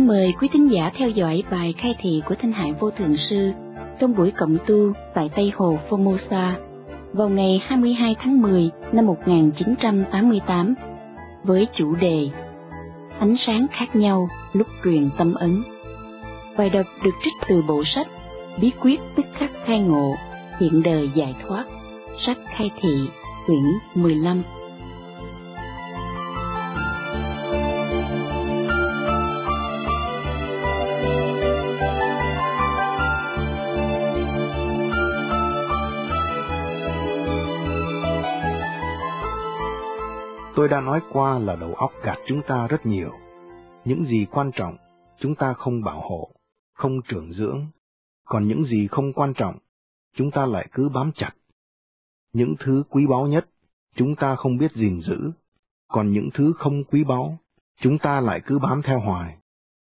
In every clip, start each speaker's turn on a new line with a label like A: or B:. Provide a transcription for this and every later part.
A: Xin mời quý thính giả theo dõi bài khai thị của Thanh Hải Vô Thượng Sư trong buổi cộng tu tại Tây Hồ Formosa vào ngày 22 tháng 10 năm 1988 với chủ đề Ánh sáng khác nhau lúc truyền tâm ấn. Bài đọc được trích từ bộ sách Bí quyết tức khắc khai ngộ, hiện đời giải thoát, sách khai thị, quyển 15.
B: Tôi đã nói qua là đầu óc gạt chúng ta rất nhiều. Những gì quan trọng, chúng ta không bảo hộ, không trưởng dưỡng. Còn những gì không quan trọng, chúng ta lại cứ bám chặt. Những thứ quý báu nhất, chúng ta không biết gìn giữ. Còn những thứ không quý báu, chúng ta lại cứ bám theo hoài.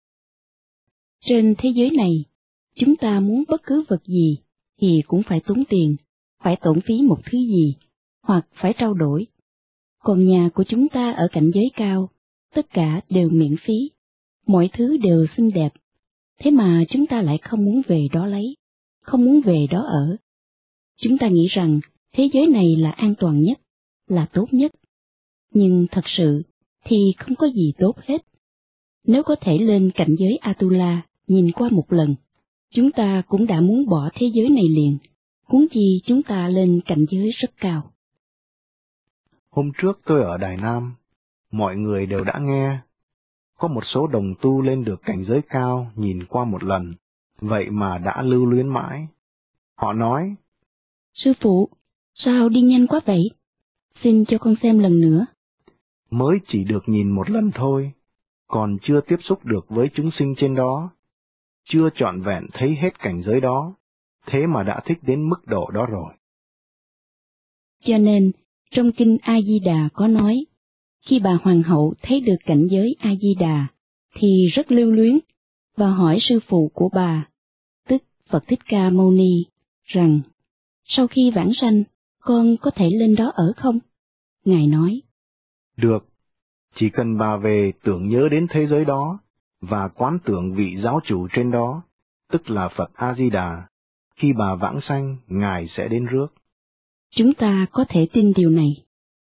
A: Trên thế giới này, chúng ta muốn bất cứ vật gì thì cũng phải tốn tiền, phải tổn phí một thứ gì, hoặc phải trao đổi. Còn nhà của chúng ta ở cảnh giới cao, tất cả đều miễn phí, mọi thứ đều xinh đẹp. Thế mà chúng ta lại không muốn về đó lấy, không muốn về đó ở. Chúng ta nghĩ rằng thế giới này là an toàn nhất, là tốt nhất. Nhưng thật sự thì không có gì tốt hết. Nếu có thể lên cảnh giới Atula nhìn qua một lần, chúng ta cũng đã muốn bỏ thế giới này liền, huống chi chúng ta lên cảnh giới rất cao.
B: Hôm trước tôi ở Đài Nam, mọi người đều đã nghe. Có một số đồng tu lên được cảnh giới cao nhìn qua một lần, vậy mà đã lưu luyến mãi. Họ nói,
A: Sư phụ, sao đi nhanh quá vậy? Xin cho con xem lần nữa.
B: Mới chỉ được nhìn một lần thôi, còn chưa tiếp xúc được với chúng sinh trên đó, chưa trọn vẹn thấy hết cảnh giới đó, thế mà đã thích đến mức độ đó rồi.
A: Cho nên, trong kinh A-di-đà có nói, khi bà hoàng hậu thấy được cảnh giới A-di-đà, thì rất lưu luyến, và hỏi sư phụ của bà, tức Phật Thích Ca Mâu Ni, rằng, sau khi vãng sanh, con có thể lên đó ở không? Ngài nói,
B: được, chỉ cần bà về tưởng nhớ đến thế giới đó, và quán tưởng vị giáo chủ trên đó, tức là Phật A-di-đà, khi bà vãng sanh, Ngài sẽ đến rước.
A: Chúng ta có thể tin điều này.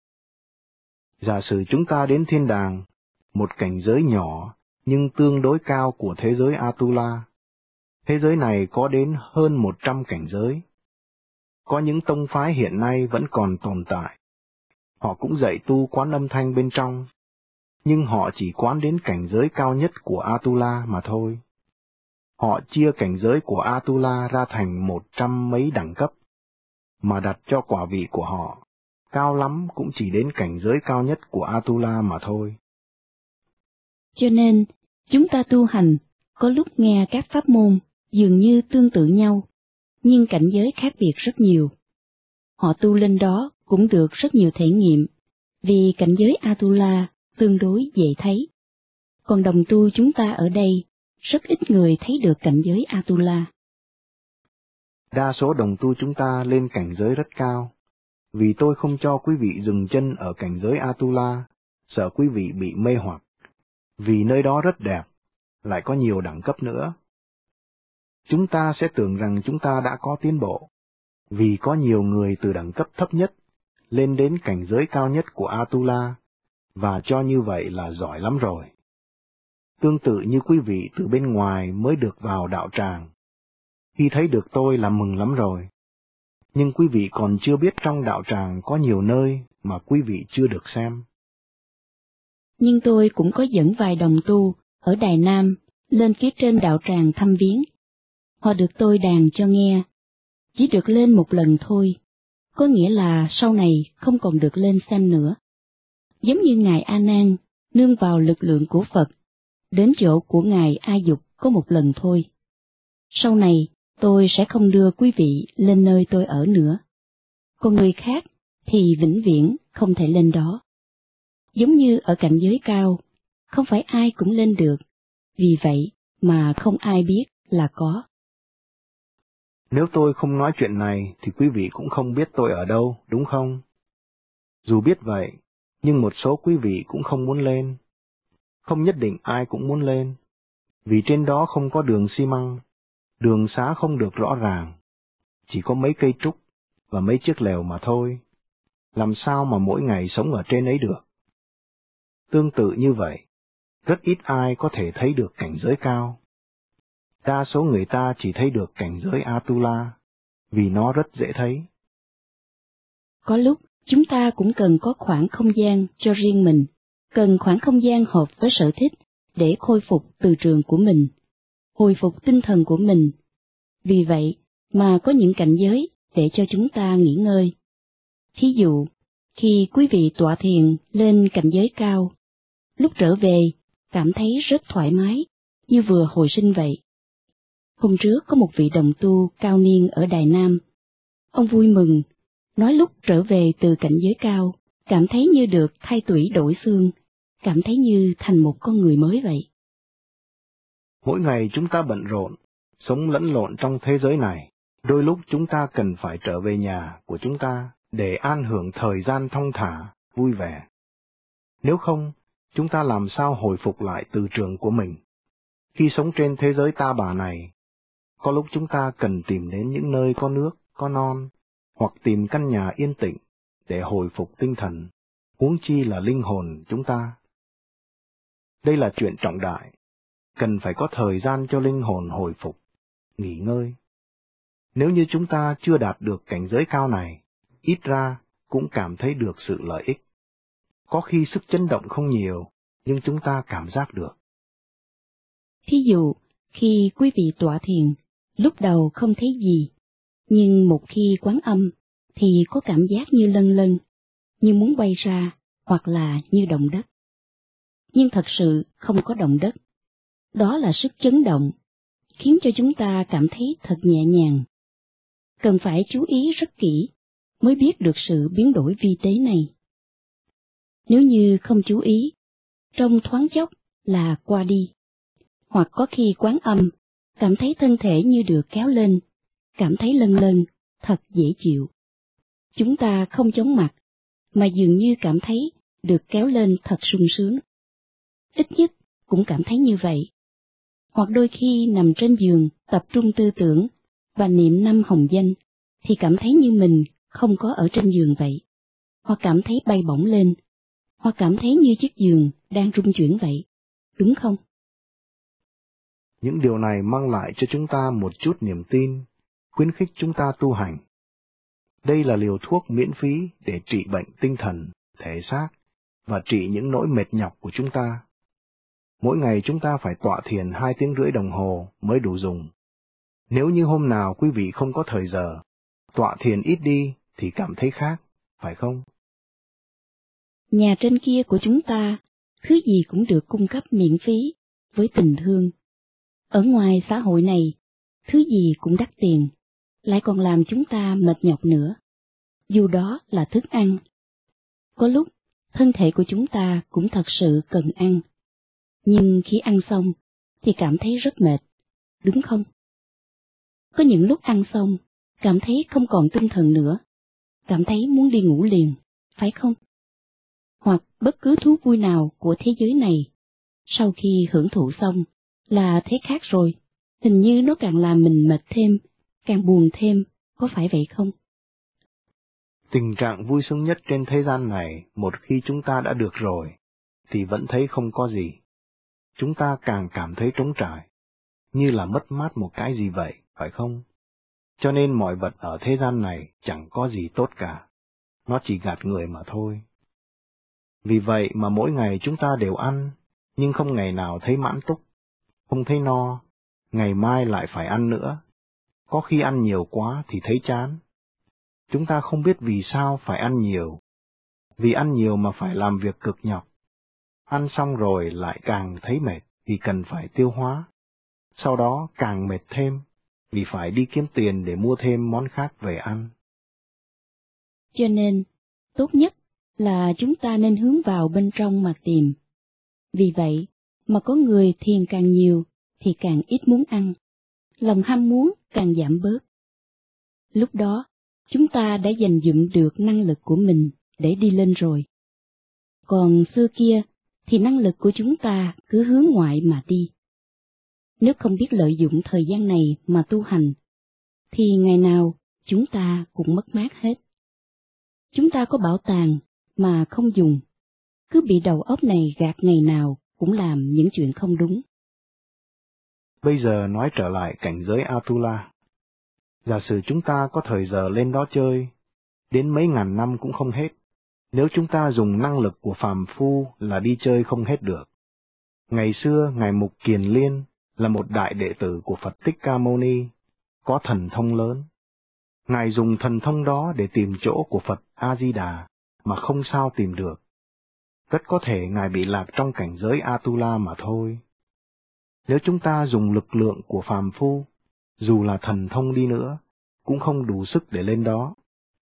B: Giả sử chúng ta đến thiên đàng, một cảnh giới nhỏ nhưng tương đối cao của thế giới Atula. Thế giới này có đến hơn 100 cảnh giới. Có những tông phái hiện nay vẫn còn tồn tại. Họ cũng dạy tu quán âm thanh bên trong, nhưng họ chỉ quán đến cảnh giới cao nhất của Atula mà thôi. Họ chia cảnh giới của Atula ra thành 100 mấy đẳng cấp, mà đặt cho quả vị của họ, cao lắm cũng chỉ đến cảnh giới cao nhất của Atula mà thôi.
A: Cho nên, chúng ta tu hành, có lúc nghe các pháp môn dường như tương tự nhau, nhưng cảnh giới khác biệt rất nhiều. Họ tu lên đó cũng được rất nhiều thể nghiệm, vì cảnh giới Atula tương đối dễ thấy. Còn đồng tu chúng ta ở đây, rất ít người thấy được cảnh giới Atula.
B: Đa số đồng tu chúng ta lên cảnh giới rất cao, vì tôi không cho quý vị dừng chân ở cảnh giới Atula, sợ quý vị bị mê hoặc, vì nơi đó rất đẹp, lại có nhiều đẳng cấp nữa. Chúng ta sẽ tưởng rằng chúng ta đã có tiến bộ, vì có nhiều người từ đẳng cấp thấp nhất lên đến cảnh giới cao nhất của Atula, và cho như vậy là giỏi lắm rồi. Tương tự như quý vị từ bên ngoài mới được vào đạo tràng, khi thấy được tôi là mừng lắm rồi. Nhưng quý vị còn chưa biết trong đạo tràng có nhiều nơi mà quý vị chưa được xem.
A: Nhưng tôi cũng có dẫn vài đồng tu ở Đài Nam lên phía trên đạo tràng thăm viếng. Họ được tôi đàn cho nghe, chỉ được lên một lần thôi, có nghĩa là sau này không còn được lên xem nữa. Giống như Ngài A Nan nương vào lực lượng của Phật, đến chỗ của Ngài A Dục có một lần thôi. Sau này tôi sẽ không đưa quý vị lên nơi tôi ở nữa. Còn người khác thì vĩnh viễn không thể lên đó. Giống như ở cảnh giới cao, không phải ai cũng lên được, vì vậy mà không ai biết là có.
B: Nếu tôi không nói chuyện này thì quý vị cũng không biết tôi ở đâu, đúng không? Dù biết vậy, nhưng một số quý vị cũng không muốn lên. Không nhất định ai cũng muốn lên, vì trên đó không có đường xi măng, đường xá không được rõ ràng, chỉ có mấy cây trúc và mấy chiếc lều mà thôi. Làm sao mà mỗi ngày sống ở trên ấy được? Tương tự như vậy, rất ít ai có thể thấy được cảnh giới cao. Đa số người ta chỉ thấy được cảnh giới Atula, vì nó rất dễ thấy.
A: Có lúc, chúng ta cũng cần có khoảng không gian cho riêng mình, cần khoảng không gian hợp với sở thích để khôi phục từ trường của mình, hồi phục tinh thần của mình. Vì vậy mà có những cảnh giới để cho chúng ta nghỉ ngơi. Thí dụ, khi quý vị tọa thiền lên cảnh giới cao, lúc trở về, cảm thấy rất thoải mái, như vừa hồi sinh vậy. Hôm trước có một vị đồng tu cao niên ở Đài Nam. Ông vui mừng, nói lúc trở về từ cảnh giới cao, cảm thấy như được thay tủy đổi xương, cảm thấy như thành một con người mới vậy.
B: Mỗi ngày chúng ta bận rộn, sống lẫn lộn trong thế giới này, đôi lúc chúng ta cần phải trở về nhà của chúng ta để an hưởng thời gian thong thả, vui vẻ. Nếu không, chúng ta làm sao hồi phục lại từ trường của mình? Khi sống trên thế giới ta bà này, có lúc chúng ta cần tìm đến những nơi có nước, có non, hoặc tìm căn nhà yên tĩnh để hồi phục tinh thần, huống chi là linh hồn chúng ta. Đây là chuyện trọng đại, cần phải có thời gian cho linh hồn hồi phục, nghỉ ngơi. Nếu như chúng ta chưa đạt được cảnh giới cao này, ít ra cũng cảm thấy được sự lợi ích. Có khi sức chấn động không nhiều, nhưng chúng ta cảm giác được.
A: Thí dụ, khi quý vị tọa thiền, lúc đầu không thấy gì, nhưng một khi quán âm, thì có cảm giác như lân lân, như muốn bay ra, hoặc là như động đất. Nhưng thật sự không có động đất. Đó là sức chấn động, khiến cho chúng ta cảm thấy thật nhẹ nhàng. Cần phải chú ý rất kỹ, mới biết được sự biến đổi vi tế này. Nếu như không chú ý, trong thoáng chốc là qua đi. Hoặc có khi quán âm, cảm thấy thân thể như được kéo lên, cảm thấy lân lân, thật dễ chịu. Chúng ta không chóng mặt, mà dường như cảm thấy được kéo lên thật sung sướng. Ít nhất cũng cảm thấy như vậy. Hoặc đôi khi nằm trên giường tập trung tư tưởng và niệm năm hồng danh, thì cảm thấy như mình không có ở trên giường vậy. Hoặc cảm thấy bay bổng lên, hoặc cảm thấy như chiếc giường đang rung chuyển vậy. Đúng không?
B: Những điều này mang lại cho chúng ta một chút niềm tin, khuyến khích chúng ta tu hành. Đây là liều thuốc miễn phí để trị bệnh tinh thần, thể xác, và trị những nỗi mệt nhọc của chúng ta. Mỗi ngày chúng ta phải tọa thiền 2 tiếng rưỡi đồng hồ mới đủ dùng. Nếu như hôm nào quý vị không có thời giờ, tọa thiền ít đi thì cảm thấy khác, phải không?
A: Nhà trên kia của chúng ta, thứ gì cũng được cung cấp miễn phí, với tình thương. Ở ngoài xã hội này, thứ gì cũng đắt tiền, lại còn làm chúng ta mệt nhọc nữa. Dù đó là thức ăn. Có lúc, thân thể của chúng ta cũng thật sự cần ăn. Nhưng khi ăn xong, thì cảm thấy rất mệt, đúng không? Có những lúc ăn xong, cảm thấy không còn tinh thần nữa, cảm thấy muốn đi ngủ liền, phải không? Hoặc bất cứ thú vui nào của thế giới này, sau khi hưởng thụ xong, là thế khác rồi, hình như nó càng làm mình mệt thêm, càng buồn thêm, có phải vậy không?
B: Tình trạng vui sướng nhất trên thế gian này, một khi chúng ta đã được rồi, thì vẫn thấy không có gì. Chúng ta càng cảm thấy trống trải, như là mất mát một cái gì vậy, phải không? Cho nên mọi vật ở thế gian này chẳng có gì tốt cả, nó chỉ gạt người mà thôi. Vì vậy mà mỗi ngày chúng ta đều ăn, nhưng không ngày nào thấy mãn túc, không thấy no, ngày mai lại phải ăn nữa. Có khi ăn nhiều quá thì thấy chán. Chúng ta không biết vì sao phải ăn nhiều, vì ăn nhiều mà phải làm việc cực nhọc. Ăn xong rồi lại càng thấy mệt vì cần phải tiêu hóa. Sau đó càng mệt thêm vì phải đi kiếm tiền để mua thêm món khác về ăn.
A: Cho nên, tốt nhất là chúng ta nên hướng vào bên trong mà tìm. Vì vậy mà có người thiền càng nhiều thì càng ít muốn ăn, lòng ham muốn càng giảm bớt. Lúc đó, chúng ta đã dành dụm được năng lực của mình để đi lên rồi. Còn xưa kia thì năng lực của chúng ta cứ hướng ngoại mà đi. Nếu không biết lợi dụng thời gian này mà tu hành, thì ngày nào chúng ta cũng mất mát hết. Chúng ta có bảo tàng mà không dùng, cứ bị đầu óc này gạt ngày nào cũng làm những chuyện không đúng.
B: Bây giờ nói trở lại cảnh giới Atula. Giả sử chúng ta có thời giờ lên đó chơi, đến mấy ngàn năm cũng không hết, nếu chúng ta dùng năng lực của phàm phu là đi chơi không hết được. Ngày xưa, Ngài Mục Kiền Liên là một đại đệ tử của Phật Thích Ca Mâu Ni, có thần thông lớn. Ngài dùng thần thông đó để tìm chỗ của Phật A-di-đà mà không sao tìm được. Rất có thể Ngài bị lạc trong cảnh giới Atula mà thôi. Nếu chúng ta dùng lực lượng của phàm phu, dù là thần thông đi nữa, cũng không đủ sức để lên đó.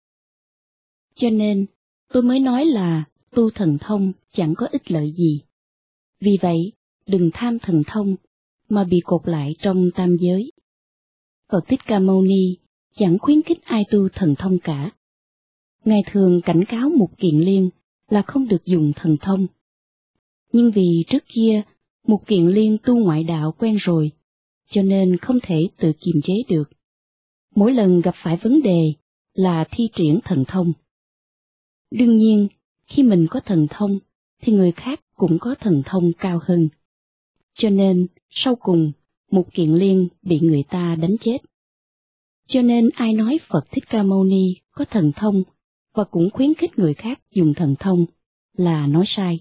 A: Cho nên, tôi mới nói là tu thần thông chẳng có ích lợi gì. Vì vậy, đừng tham thần thông mà bị cột lại trong tam giới. Phật Thích Ca Mâu Ni chẳng khuyến khích ai tu thần thông cả. Ngài thường cảnh cáo Mục Kiền Liên là không được dùng thần thông. Nhưng vì trước kia Mục Kiền Liên tu ngoại đạo quen rồi, cho nên không thể tự kiềm chế được. Mỗi lần gặp phải vấn đề là thi triển thần thông. Đương nhiên, khi mình có thần thông, thì người khác cũng có thần thông cao hơn. Cho nên, sau cùng, Mục Kiền Liên bị người ta đánh chết. Cho nên ai nói Phật Thích Ca Mâu Ni có thần thông và cũng khuyến khích người khác dùng thần thông là nói sai.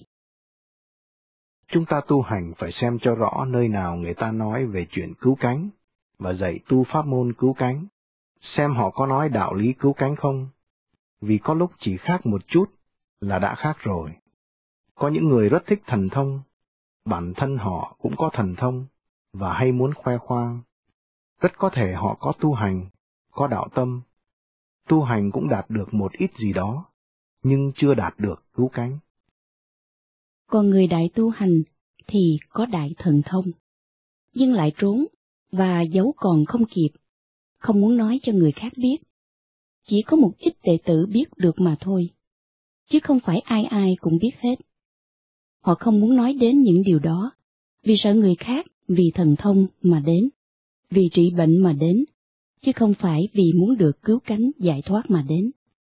B: Chúng ta tu hành phải xem cho rõ nơi nào người ta nói về chuyện cứu cánh, và dạy tu pháp môn cứu cánh, xem họ có nói đạo lý cứu cánh không, vì có lúc chỉ khác một chút là đã khác rồi. Có những người rất thích thần thông, bản thân họ cũng có thần thông, và hay muốn khoe khoang. Rất có thể họ có tu hành, có đạo tâm, tu hành cũng đạt được một ít gì đó, nhưng chưa đạt được cứu cánh.
A: Còn người đại tu hành thì có đại thần thông, nhưng lại trốn và giấu còn không kịp, không muốn nói cho người khác biết. Chỉ có một ít đệ tử biết được mà thôi, chứ không phải ai ai cũng biết hết. Họ không muốn nói đến những điều đó, vì sợ người khác vì thần thông mà đến, vì trị bệnh mà đến, chứ không phải vì muốn được cứu cánh giải thoát mà đến.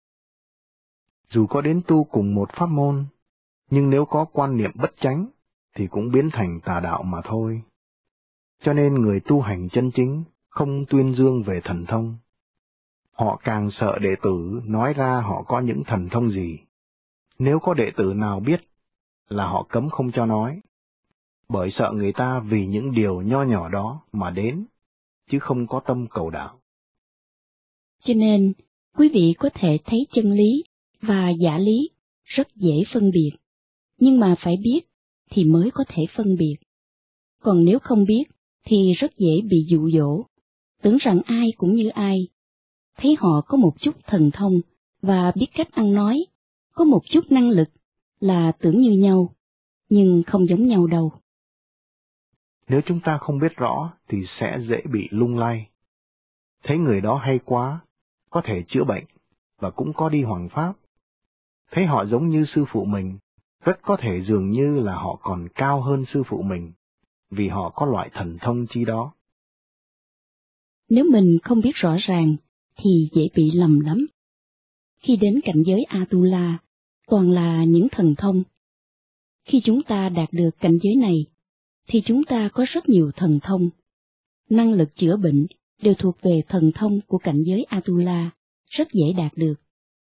B: Dù có đến tu cùng một pháp môn, nhưng nếu có quan niệm bất chánh, thì cũng biến thành tà đạo mà thôi. Cho nên người tu hành chân chính không tuyên dương về thần thông. Họ càng sợ đệ tử nói ra họ có những thần thông gì. Nếu có đệ tử nào biết, là họ cấm không cho nói, bởi sợ người ta vì những điều nho nhỏ đó mà đến, chứ không có tâm cầu đạo.
A: Cho nên, quý vị có thể thấy chân lý và giả lý rất dễ phân biệt, nhưng mà phải biết thì mới có thể phân biệt. Còn nếu không biết thì rất dễ bị dụ dỗ, tưởng rằng ai cũng như ai. Thấy họ có một chút thần thông và biết cách ăn nói, có một chút năng lực là tưởng như nhau, nhưng không giống nhau đâu.
B: Nếu chúng ta không biết rõ thì sẽ dễ bị lung lay. Thấy người đó hay quá, có thể chữa bệnh, và cũng có đi hoằng pháp. Thấy họ giống như sư phụ mình, rất có thể dường như là họ còn cao hơn sư phụ mình, vì họ có loại thần thông chi đó.
A: Nếu mình không biết rõ ràng, thì dễ bị lầm lắm. Khi đến cảnh giới Atula, toàn là những thần thông. Khi chúng ta đạt được cảnh giới này, thì chúng ta có rất nhiều thần thông. Năng lực chữa bệnh đều thuộc về thần thông của cảnh giới Atula, rất dễ đạt được.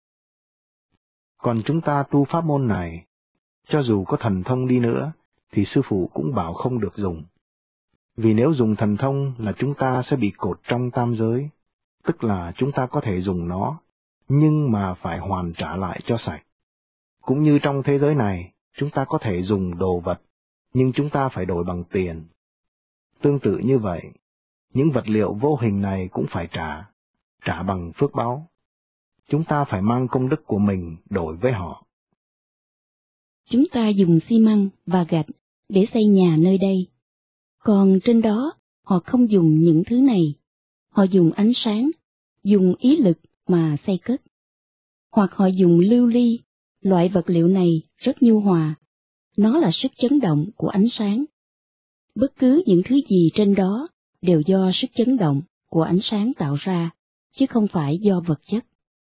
B: Còn chúng ta tu pháp môn này, cho dù có thần thông đi nữa, thì sư phụ cũng bảo không được dùng. Vì nếu dùng thần thông là chúng ta sẽ bị cột trong tam giới, tức là chúng ta có thể dùng nó, nhưng mà phải hoàn trả lại cho sạch. Cũng như trong thế giới này, chúng ta có thể dùng đồ vật, nhưng chúng ta phải đổi bằng tiền. Tương tự như vậy, những vật liệu vô hình này cũng phải trả bằng phước báu. Chúng ta phải mang công đức của mình đổi với họ.
A: Chúng ta dùng xi măng và gạch để xây nhà nơi đây. Còn trên đó, họ không dùng những thứ này. Họ dùng ánh sáng, dùng ý lực mà xây cất. Hoặc họ dùng lưu ly, loại vật liệu này rất nhu hòa. Nó là sức chấn động của ánh sáng. Bất cứ những thứ gì trên đó đều do sức chấn động của ánh sáng tạo ra, chứ không phải do vật chất.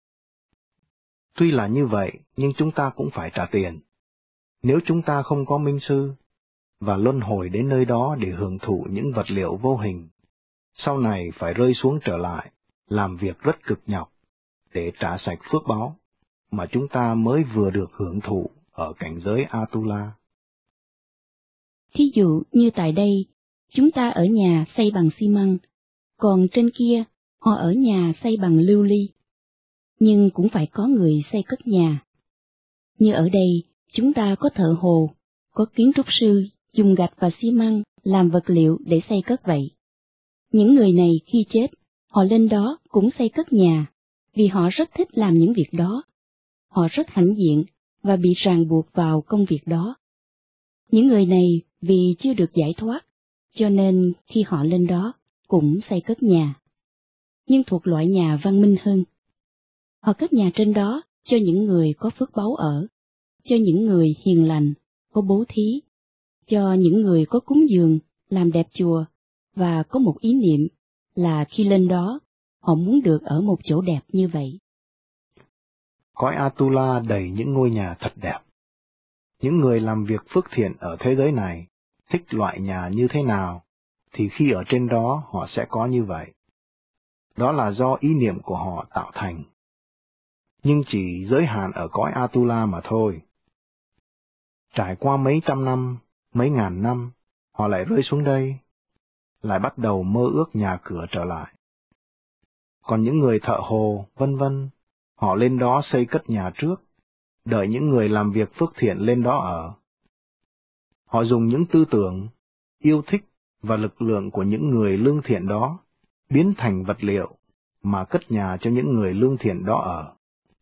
B: Tuy là như vậy, nhưng chúng ta cũng phải trả tiền. Nếu chúng ta không có minh sư, và luân hồi đến nơi đó để hưởng thụ những vật liệu vô hình, sau này phải rơi xuống trở lại, làm việc rất cực nhọc, để trả sạch phước báu, mà chúng ta mới vừa được hưởng thụ ở cảnh giới Atula.
A: Thí dụ như tại đây, chúng ta ở nhà xây bằng xi măng, còn trên kia, họ ở nhà xây bằng lưu ly. Nhưng cũng phải có người xây cất nhà. Như ở đây, chúng ta có thợ hồ, có kiến trúc sư dùng gạch và xi măng làm vật liệu để xây cất vậy. Những người này khi chết, họ lên đó cũng xây cất nhà, vì họ rất thích làm những việc đó. Họ rất hãnh diện và bị ràng buộc vào công việc đó. Những người này vì chưa được giải thoát, cho nên khi họ lên đó cũng xây cất nhà. Nhưng thuộc loại nhà văn minh hơn. Họ cất nhà trên đó cho những người có phước báu ở, cho những người hiền lành, có bố thí, cho những người có cúng dường, làm đẹp chùa, và có một ý niệm là khi lên đó, họ muốn được ở một chỗ đẹp như vậy.
B: Cõi Atula đầy những ngôi nhà thật đẹp. Những người làm việc phước thiện ở thế giới này, thích loại nhà như thế nào, thì khi ở trên đó họ sẽ có như vậy. Đó là do ý niệm của họ tạo thành. Nhưng chỉ giới hạn ở cõi Atula mà thôi. Trải qua mấy trăm năm, mấy ngàn năm, họ lại rơi xuống đây, lại bắt đầu mơ ước nhà cửa trở lại. Còn những người thợ hồ, vân vân, họ lên đó xây cất nhà trước, đợi những người làm việc phước thiện lên đó ở. Họ dùng những tư tưởng, yêu thích và lực lượng của những người lương thiện đó, biến thành vật liệu mà cất nhà cho những người lương thiện đó ở.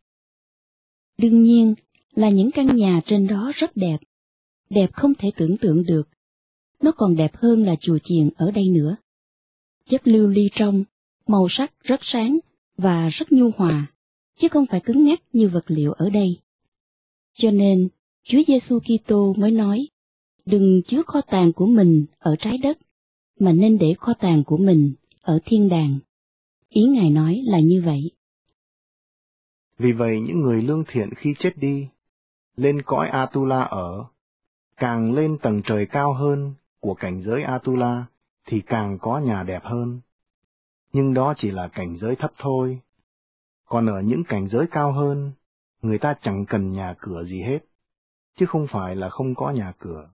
A: Đương nhiên là những căn nhà trên đó rất đẹp, đẹp không thể tưởng tượng được. Nó còn đẹp hơn là chùa chiền ở đây nữa. Chất lưu ly trong, màu sắc rất sáng và rất nhu hòa, chứ không phải cứng nhắc như vật liệu ở đây. Cho nên, Chúa Giêsu Kitô mới nói, đừng chứa kho tàng của mình ở trái đất, mà nên để kho tàng của mình ở thiên đàng. Ý Ngài nói là như vậy.
B: Vì vậy những người lương thiện khi chết đi, lên cõi Atula ở, càng lên tầng trời cao hơn của cảnh giới Atula, thì càng có nhà đẹp hơn. Nhưng đó chỉ là cảnh giới thấp thôi. Còn ở những cảnh giới cao hơn, người ta chẳng cần nhà cửa gì hết, chứ không phải là không có nhà cửa.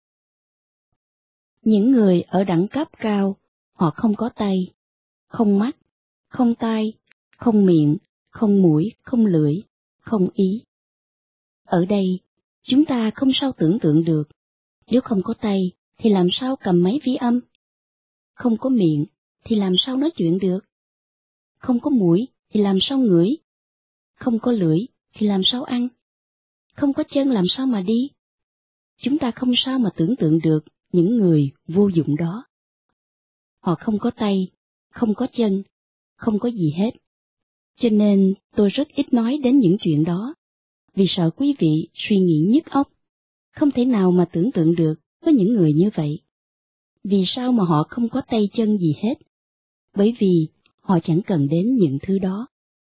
A: Những người ở đẳng cấp cao, họ không có tay, không mắt, không tai, không miệng, không mũi, không lưỡi, không ý. Ở đây, chúng ta không sao tưởng tượng được, nếu không có tay thì làm sao cầm máy vi âm? Không có miệng thì làm sao nói chuyện được? Không có mũi thì làm sao ngửi? Không có lưỡi thì làm sao ăn? Không có chân làm sao mà đi? Chúng ta không sao mà tưởng tượng được những người vô dụng đó. Họ không có tay, không có chân, không có gì hết. Cho nên tôi rất ít nói đến những chuyện đó, vì sợ quý vị suy nghĩ nhức óc. Không thể nào mà tưởng tượng được có những người như vậy. Vì sao mà họ không có tay chân gì hết? Bởi vì họ chẳng cần đến những thứ đó.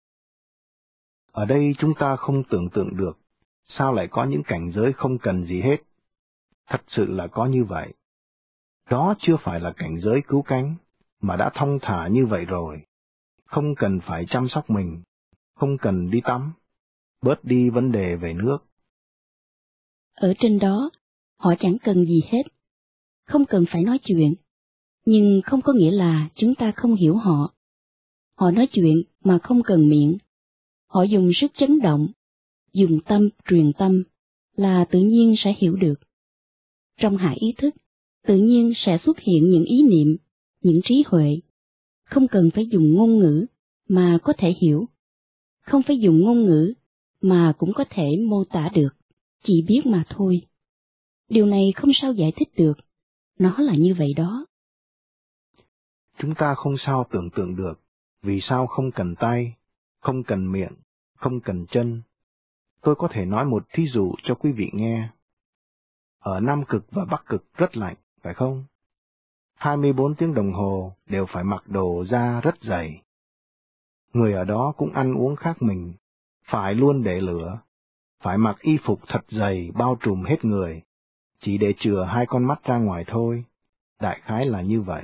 B: Ở đây chúng ta không tưởng tượng được, sao lại có những cảnh giới không cần gì hết. Thật sự là có như vậy. Đó chưa phải là cảnh giới cứu cánh, mà đã thong thả như vậy rồi. Không cần phải chăm sóc mình, không cần đi tắm, bớt đi vấn đề về nước.
A: Ở trên đó, họ chẳng cần gì hết, không cần phải nói chuyện, nhưng không có nghĩa là chúng ta không hiểu họ. Họ nói chuyện mà không cần miệng. Họ dùng sức chấn động, dùng tâm truyền tâm, là tự nhiên sẽ hiểu được. Trong hạ ý thức, tự nhiên sẽ xuất hiện những ý niệm, những trí huệ. Không cần phải dùng ngôn ngữ mà có thể hiểu. Không phải dùng ngôn ngữ mà cũng có thể mô tả được, chỉ biết mà thôi. Điều này không sao giải thích được, nó là như vậy đó.
B: Chúng ta không sao tưởng tượng được, vì sao không cần tay, không cần miệng, không cần chân. Tôi có thể nói một thí dụ cho quý vị nghe. Ở Nam Cực và Bắc Cực rất lạnh, phải không? 24 tiếng đồng hồ đều phải mặc đồ da rất dày. Người ở đó cũng ăn uống khác mình, phải luôn để lửa, phải mặc y phục thật dày bao trùm hết người, chỉ để chừa 2 con mắt ra ngoài thôi. Đại khái là như vậy.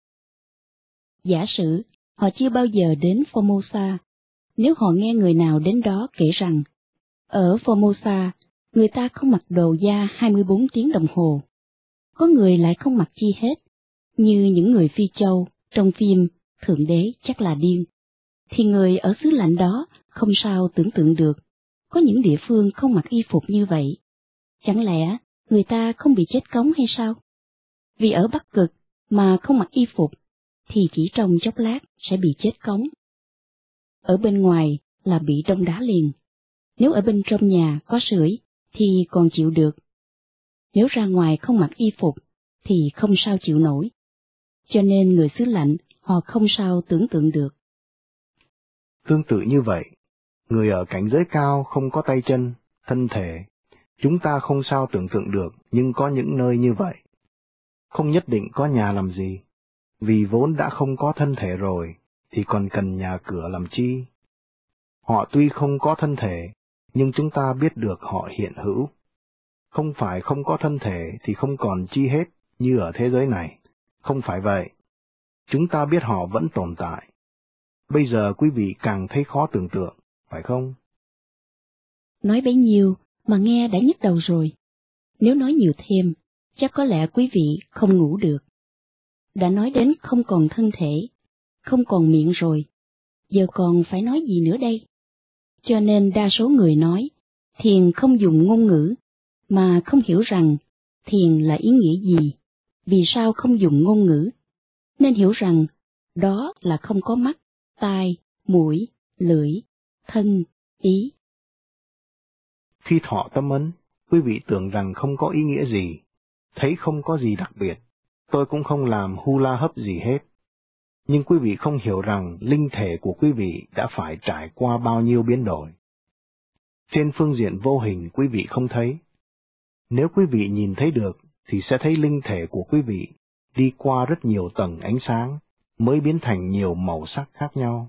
A: Giả sử họ chưa bao giờ đến Formosa, nếu họ nghe người nào đến đó kể rằng, ở Formosa, người ta không mặc đồ da 24 tiếng đồng hồ. Có người lại không mặc chi hết, như những người Phi Châu trong phim Thượng Đế chắc là điên. Thì người ở xứ lạnh đó không sao tưởng tượng được, có những địa phương không mặc y phục như vậy. Chẳng lẽ người ta không bị chết cóng hay sao? Vì ở Bắc Cực mà không mặc y phục, thì chỉ trong chốc lát sẽ bị chết cóng. Ở bên ngoài là bị đông đá liền. Nếu ở bên trong nhà có sưởi thì còn chịu được. Nếu ra ngoài không mặc y phục thì không sao chịu nổi. Cho nên người xứ lạnh họ không sao tưởng tượng được.
B: Tương tự như vậy, người ở cảnh giới cao không có tay chân, thân thể, chúng ta không sao tưởng tượng được, nhưng có những nơi như vậy. Không nhất định có nhà làm gì, vì vốn đã không có thân thể rồi, thì còn cần nhà cửa làm chi. Họ tuy không có thân thể, nhưng chúng ta biết được họ hiện hữu. Không phải không có thân thể thì không còn chi hết như ở thế giới này. Không phải vậy. Chúng ta biết họ vẫn tồn tại. Bây giờ quý vị càng thấy khó tưởng tượng, phải không?
A: Nói bấy nhiêu mà nghe đã nhức đầu rồi. Nếu nói nhiều thêm, chắc có lẽ quý vị không ngủ được. Đã nói đến không còn thân thể, không còn miệng rồi, giờ còn phải nói gì nữa đây? Cho nên đa số người nói, thiền không dùng ngôn ngữ, mà không hiểu rằng thiền là ý nghĩa gì, vì sao không dùng ngôn ngữ. Nên hiểu rằng đó là không có mắt, tai, mũi, lưỡi, thân, ý.
B: Khi thọ tâm ấn, quý vị tưởng rằng không có ý nghĩa gì, thấy không có gì đặc biệt, tôi cũng không làm hula hấp gì hết. Nhưng quý vị không hiểu rằng linh thể của quý vị đã phải trải qua bao nhiêu biến đổi. Trên phương diện vô hình quý vị không thấy. Nếu quý vị nhìn thấy được, thì sẽ thấy linh thể của quý vị đi qua rất nhiều tầng ánh sáng, mới biến thành nhiều màu sắc khác nhau.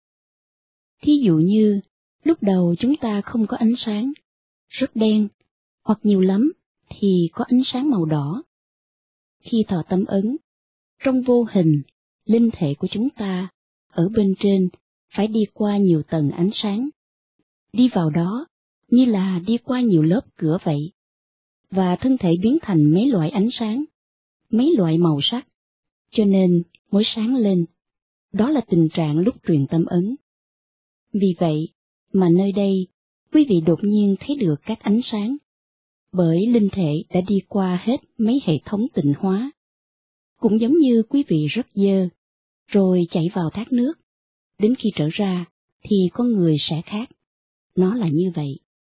A: Thí dụ như, lúc đầu chúng ta không có ánh sáng, rất đen, hoặc nhiều lắm thì có ánh sáng màu đỏ. Khi thọ tâm ấn, trong vô hình, linh thể của chúng ta ở bên trên phải đi qua nhiều tầng ánh sáng. Đi vào đó như là đi qua nhiều lớp cửa vậy, và thân thể biến thành mấy loại ánh sáng, mấy loại màu sắc, cho nên mới sáng lên. Đó là tình trạng lúc truyền tâm ấn. Vì vậy mà nơi đây, quý vị đột nhiên thấy được các ánh sáng, bởi linh thể đã đi qua hết mấy hệ thống tịnh hóa. Cũng giống như quý vị rất dơ, rồi chạy vào thác nước, đến khi trở ra thì con người sẽ khác. Nó là như vậy.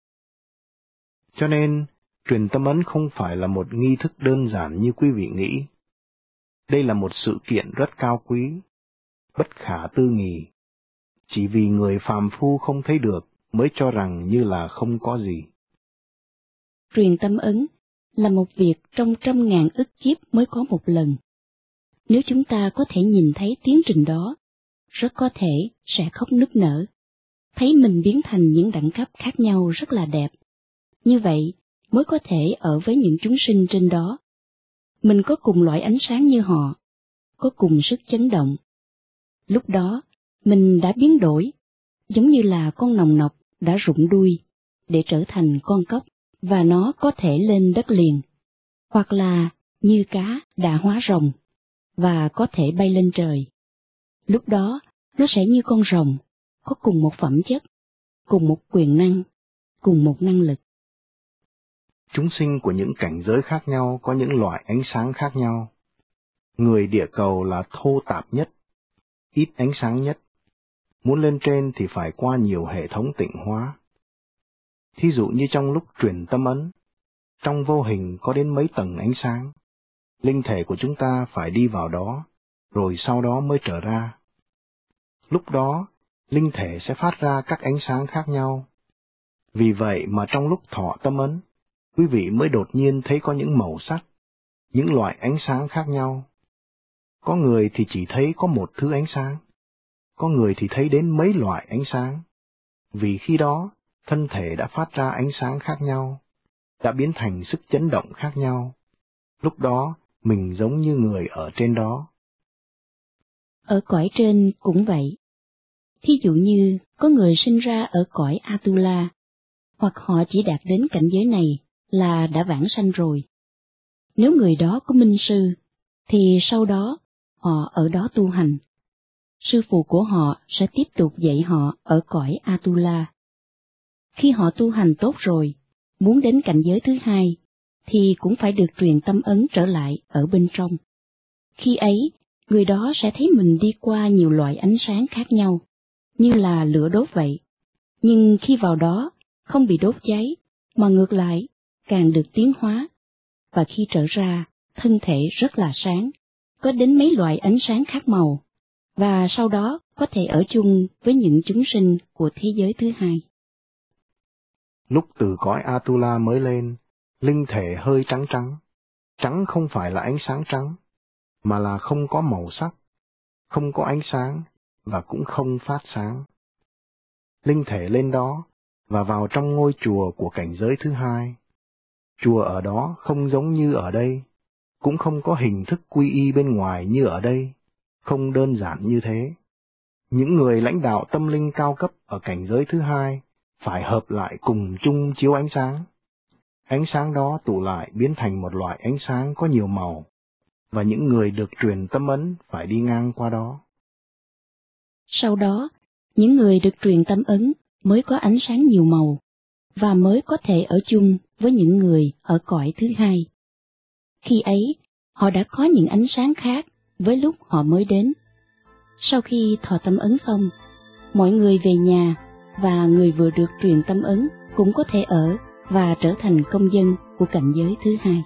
B: Cho nên, truyền tâm ấn không phải là một nghi thức đơn giản như quý vị nghĩ. Đây là một sự kiện rất cao quý, bất khả tư nghị. Chỉ vì người phàm phu không thấy được mới cho rằng như là không có gì.
A: Truyền tâm ấn là một việc trong trăm ngàn ức kiếp mới có một lần. Nếu chúng ta có thể nhìn thấy tiến trình đó, rất có thể sẽ khóc nức nở, thấy mình biến thành những đẳng cấp khác nhau rất là đẹp. Như vậy mới có thể ở với những chúng sinh trên đó. Mình có cùng loại ánh sáng như họ, có cùng sức chấn động. Lúc đó, mình đã biến đổi, giống như là con nòng nọc đã rụng đuôi, để trở thành con cóc, và nó có thể lên đất liền. Hoặc là như cá đã hóa rồng, và có thể bay lên trời. Lúc đó, nó sẽ như con rồng, có cùng một phẩm chất, cùng một quyền năng, cùng một năng lực.
B: Chúng sinh của những cảnh giới khác nhau có những loại ánh sáng khác nhau. Người địa cầu là thô tạp nhất, ít ánh sáng nhất. Muốn lên trên thì phải qua nhiều hệ thống tịnh hóa. Thí dụ như trong lúc truyền tâm ấn, trong vô hình có đến mấy tầng ánh sáng. Linh thể của chúng ta phải đi vào đó, rồi sau đó mới trở ra. Lúc đó, linh thể sẽ phát ra các ánh sáng khác nhau. Vì vậy mà trong lúc thọ tâm ấn, quý vị mới đột nhiên thấy có những màu sắc, những loại ánh sáng khác nhau. Có người thì chỉ thấy có một thứ ánh sáng, có người thì thấy đến mấy loại ánh sáng, vì khi đó thân thể đã phát ra ánh sáng khác nhau, đã biến thành sức chấn động khác nhau. Lúc đó mình giống như người ở trên đó.
A: Ở cõi trên cũng vậy. Thí dụ như có người sinh ra ở cõi Atula, hoặc họ chỉ đạt đến cảnh giới này là đã vãng sanh rồi. Nếu người đó có minh sư, thì sau đó họ ở đó tu hành. Sư phụ của họ sẽ tiếp tục dạy họ ở cõi Atula. Khi họ tu hành tốt rồi, muốn đến cảnh giới thứ hai, thì cũng phải được truyền tâm ấn trở lại ở bên trong. Khi ấy, người đó sẽ thấy mình đi qua nhiều loại ánh sáng khác nhau, như là lửa đốt vậy. Nhưng khi vào đó, không bị đốt cháy, mà ngược lại, càng được tiến hóa. Và khi trở ra, thân thể rất là sáng, có đến mấy loại ánh sáng khác màu, và sau đó có thể ở chung với những chúng sinh của thế giới thứ hai.
B: Lúc từ cõi Atula mới lên, linh thể hơi trắng trắng. Trắng không phải là ánh sáng trắng, mà là không có màu sắc, không có ánh sáng, và cũng không phát sáng. Linh thể lên đó, và vào trong ngôi chùa của cảnh giới thứ hai. Chùa ở đó không giống như ở đây, cũng không có hình thức quy y bên ngoài như ở đây, không đơn giản như thế. Những người lãnh đạo tâm linh cao cấp ở cảnh giới thứ hai phải hợp lại cùng chung chiếu ánh sáng. Ánh sáng đó tụ lại biến thành một loại ánh sáng có nhiều màu, và những người được truyền tâm ấn phải đi ngang qua đó.
A: Sau đó, những người được truyền tâm ấn mới có ánh sáng nhiều màu, và mới có thể ở chung với những người ở cõi thứ hai. Khi ấy, họ đã có những ánh sáng khác với lúc họ mới đến. Sau khi thọ tâm ấn xong, mọi người về nhà, và người vừa được truyền tâm ấn cũng có thể ở và trở thành công dân của cảnh giới thứ hai.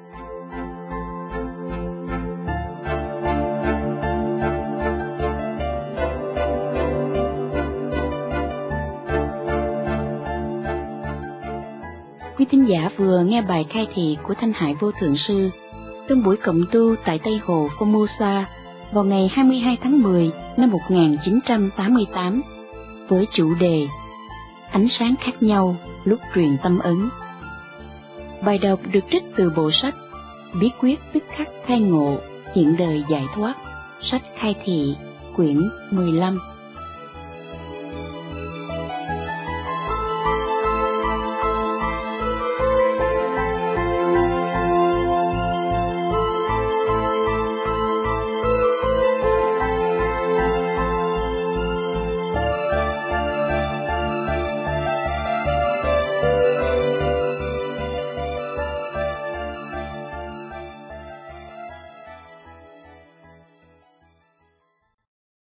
A: Quý thính giả vừa nghe bài khai thị của Thanh Hải Vô Thượng Sư trong buổi cộng tu tại Tây Hồ Formosa vào ngày 22 tháng 10 năm 1988 với chủ đề Ánh sáng khác nhau lúc truyền tâm ấn. Bài đọc được trích từ bộ sách Bí quyết tức khắc khai ngộ, hiện đời giải thoát, sách khai thị, quyển 15.